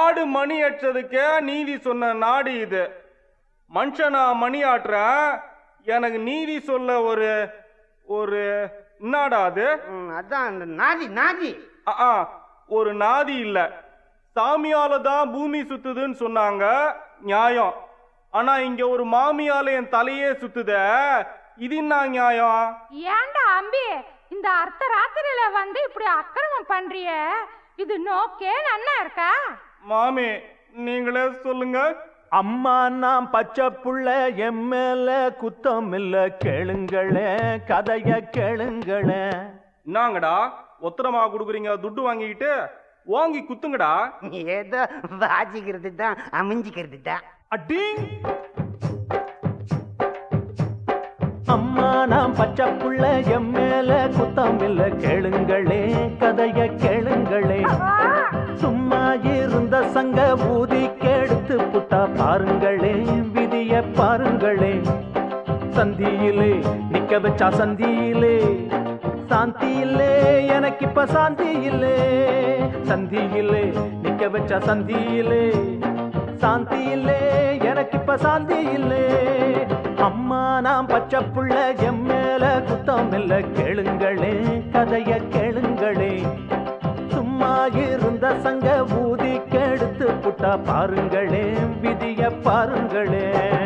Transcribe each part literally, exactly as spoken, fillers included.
மாடு மணி அடிச்சதுக்கே நீதி சொன்ன நாடு இது. மனுஷனா மணி ஆட்டுறேன், எனக்கு நீதி சொல்ல ஒரு ஒரு என்னடா அது? அதான் நாதி. நாதி ஒரு நாதி இல்ல, சாமியால தான் பூமி சுத்துதுன்னு சொன்னாங்க, நியாயம். ஆனா இங்க ஒரு மாமியால என் தலையே சுத்துத, இது என்ன நியாயம்? ஏண்டா அம்பி இந்த அர்த்த ராத்திரியில வந்து இப்படி அக்கிரமம் பண்றிய? இது நோக்கே நன்னா இருக்கா? மாமி நீங்களே சொல்லுங்க. அம்மா நான் பச்சை புள்ள, எம்மேல குத்தம் இல்ல, கேளுங்களே கதைய கேளுங்களே. என்னங்கடா ஒத்தரமா கொடுக்குறீங்க துட்டு வாங்கிக்கிட்டு? வாங்கி குத்துங்கடா. ஏதோ வாசிக்கிறது தான், அமைஞ்சிக்கிறது தான். அடி அம்மா நான் பச்சை புள்ள, எம்மேல குத்தம் இல்ல, கேளுங்களே கதைய கேளுங்களே. சும்மா இருந்த சங்க ஊதி கெடுத்து புட்டா பாருங்களே, விதிய பாருங்களே. சந்தியிலே நிக்க வச்சா சந்தியிலே சாந்தி இல்லே, எனக்கு இப்ப சாந்தி இல்லே. சந்தியிலே நிக்க வச்சா சந்தியிலே சாந்தி இல்லே, எனக்கு இப்ப சாந்தி இல்லே. அம்மா நான் பச்சை புள்ள, எம்மேல குத்தம் இல்ல, கேளுங்களே கதைய கேளுங்களே. சும்மா இருந்த சங்க ஊதி கெடுத்து புட்டா பாருங்களே, விதிய பாருங்களே.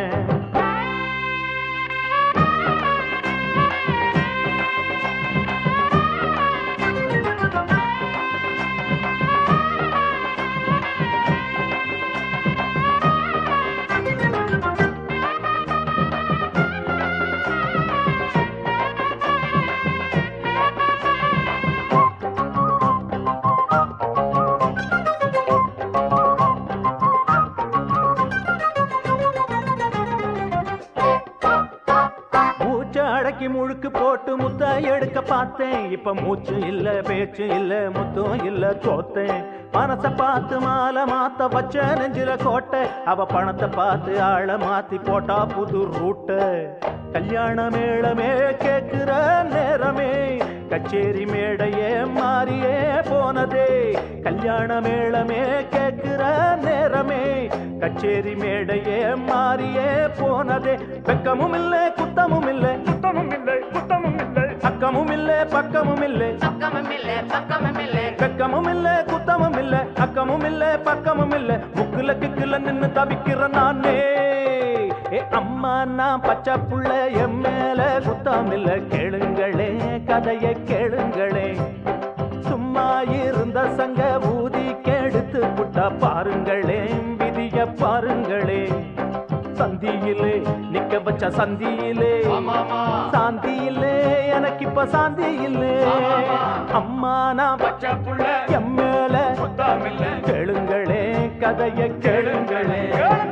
முழுக்கு போட்டு முத்த எடுக்க பார்த்தேன், இப்ப மூச்சு இல்ல பேச்சு இல்ல முத்தம் இல்ல தோத்தேன். மனச பார்த்து மாலை மாத்த வச்ச நெஞ்சில கோட்டை, அவ பணத்தை பார்த்து ஆள மாத்தி போட்டா புது ரூட்ட. கல்யாண மேளமே கேட்கிற நேரமே, கச்சேரி மேடையே மாறியே போனதே. கல்யாண மேளமே கேட்கிற நேரமே, கச்சேரி மேடையே மாறியே போனதே. வெக்கமும் இல்லை குத்தமும் இல்லை, குத்தமும் இல்லை குத்தமும் இல்லை, அக்கமும் இல்லை பக்கமும் இல்லை, பக்கமும் இல்லை பக்கமும் இல்லை, வெக்கமும் இல்லை குத்தமும் இல்லை, அக்கமும் இல்லை பக்கமும் இல்லை. முக்குல கிக்குல நின்னு தவிக்கிற நானே. ஏ அம்மா நான் பச்சை புள்ள, என் மேல குத்தம் இல்ல, கேளுங்களே கதைய கேளுங்களே. சும்மா இருந்த சங்க ஊதி கெடுத்து புட்டா பாருங்களே, விதிய பாருங்களே. சந்தியிலே நிக்க வச்ச சந்தியிலே சாந்தியிலே, எனக்கு இப்ப சாந்தி இல்லே. அம்மா நான் பச்சை புள்ள, என் மேல குத்தம் இல்ல, கேளுங்களே கதைய கேளுங்களே.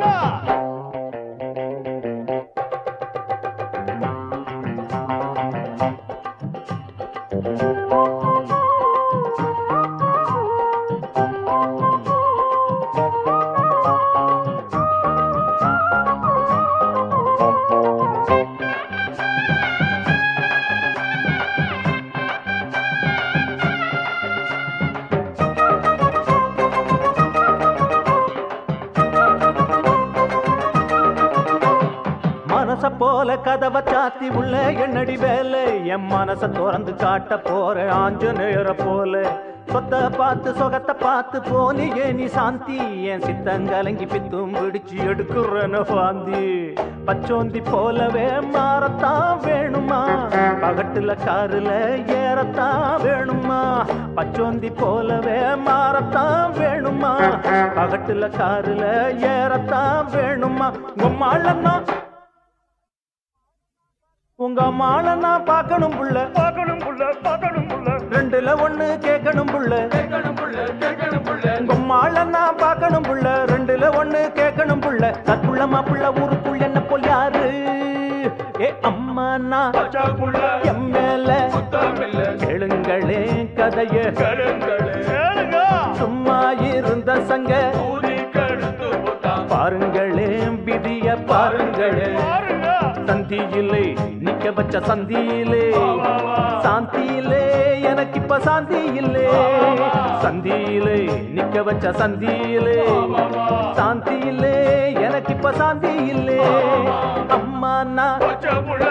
போல கதவை சாத்தி உள்ள என்னடி வேலை, என் மனச திறந்து காட்ட போற ஆஞ்சநேயர போல. சொத்த பார்த்து சொகத்தை பார்த்து போலியே நீ சாந்தி, என் சித்தங்கலங்கி பித்தும் பிடிச்சு எடுக்குறன வாந்தி. பச்சோந்தி போலவே மாறத்தான் வேணுமா, பகட்டுல காருல ஏறத்தான் வேணுமா. பச்சோந்தி போலவே மாறத்தான் வேணுமா, பகட்டுல காருல ஏறத்தான் வேணுமா. உம்மாளன்னா உங்க மாலை நான் பார்க்கணும் புள்ள, பார்க்கணும் புள்ள பார்க்கணும் புள்ள, ரெண்டுல ஒண்ணு கேட்கணும் புள்ள, கேட்கணும் புள்ள கேட்கணும் புள்ள. உங்க மாலை நான் பார்க்கணும் புள்ள, ரெண்டுல ஒண்ணு கேட்கணும் புள்ள. தற்குள்ள மாப்புள்ள ஊருக்குள்ள என்ன போல் யாரு? ஏ அம்மா நான் பச்சை புள்ள, என் மேல குத்தம் இல்ல, கேளுங்களே கதைய கேளுங்களே. சும்மா இருந்த சங்க ஊதி கெடுத்து போட்டா பாருங்களே, விதிய பாருங்களே. சந்தியிலே நிக்க வச்ச சந்தியிலே சாந்தியிலே, எனக்கு இப்ப சாந்தி இல்லே. சந்தியிலே நிக்க வச்ச சந்தியிலே சாந்தி இல்லே எனக்கு இப்ப சாந்தி இல்லே அம்மா நான்